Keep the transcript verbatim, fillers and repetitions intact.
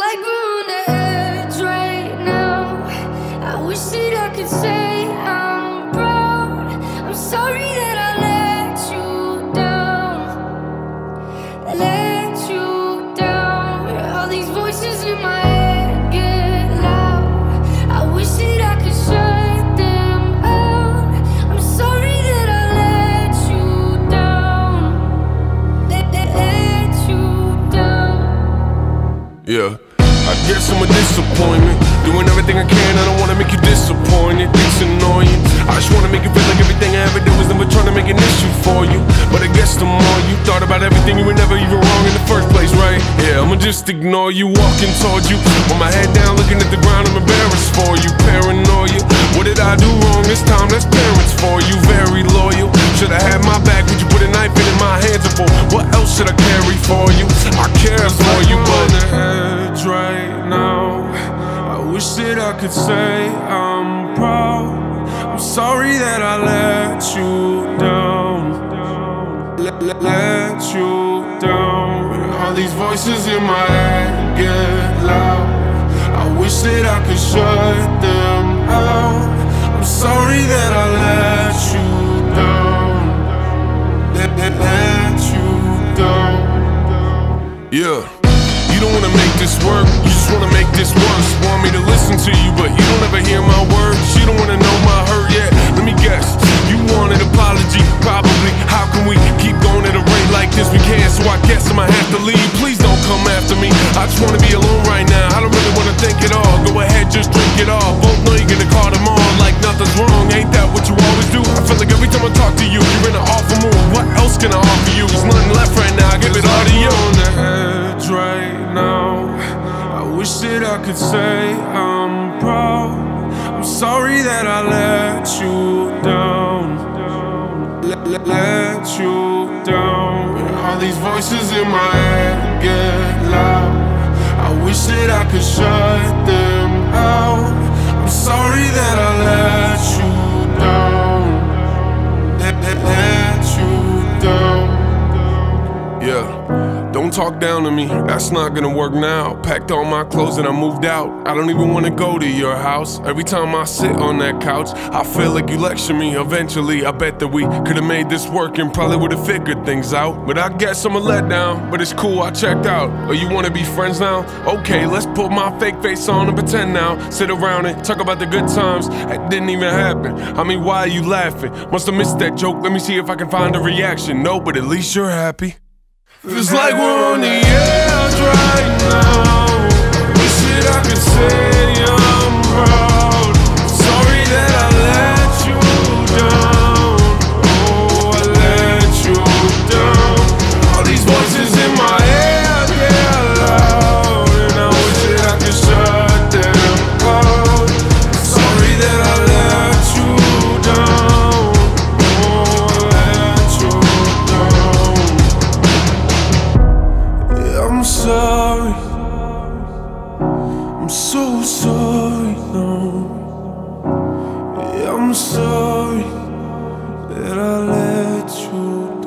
like we're on the edge right now. I wish that I could say I'm proud. I'm sorry that I let you down, let you down. All these voices in my head get loud. I wish that I could shut them out. I'm sorry that I let you down, let, let, let you down. Yeah, I guess I'm a disappointment. Doing everything I can, I don't wanna make you disappointed. It's annoying. I just wanna make you feel like everything I ever did was never trying to make an issue for you. But I guess the more you thought about everything, you were never even wrong in the first place, right? Yeah, I'ma just ignore you, walking towards you with my head down, looking at the ground. I'm embarrassed for you, paranoia. What did I do wrong this time? That's parents for you, very loyal. Should've had my back, would you put a knife in my hands for? What else should I carry for you? I care for you, but on the edge right now. I wish that I could say I'm proud. I'm sorry that I let you down, let, let, let you down. All these voices in my head get loud. I wish that I could shut them out. I'm sorry that I let you down, let, let, let you down. Yeah. You don't wanna make this work, you just wanna make this worse. Want me to listen to you, but you don't ever hear my words. You don't wanna know my hurt yet, let me guess. You want an apology, probably. How can we keep going at a rate like this? We can't, so I guess I'ma have to leave. Please don't come after me, I just wanna be alone right now. I don't really wanna think at all, go ahead, just drink it all. Both know you're gonna call them on like nothing's wrong. Ain't that what you always do? I feel like every time I talk to you, you're in an awful mood. What else can I offer you? There's nothing left right now, I give it all to you. On the edge right now, I wish that I could say I'm proud. I'm sorry that I let you down, let, let, let you down. All these voices in my head get loud. I wish that I could shut them out. I'm sorry that I let you down, let, let, let you down. Yeah. Don't talk down to me, that's not gonna work now. Packed all my clothes and I moved out. I don't even wanna go to your house. Every time I sit on that couch, I feel like you lecture me. Eventually, I bet that we could've made this work and probably would've figured things out. But I guess I'm a letdown, but it's cool, I checked out. Oh, you wanna be friends now? Okay, let's put my fake face on and pretend now. Sit around and talk about the good times that didn't even happen. I mean, why are you laughing? Must've missed that joke, let me see if I can find a reaction. No, but at least you're happy. Feels like we're on the edge right now. Wish that I could say I'm proud. Sorry that I let you down. Oh, I let you down. All these voices in my head get loud, and I wish that I could shut them out. Sorry that I let you down. Oh, I let you down. I'm sorry, I'm so sorry, no. Yeah, I'm sorry that I let you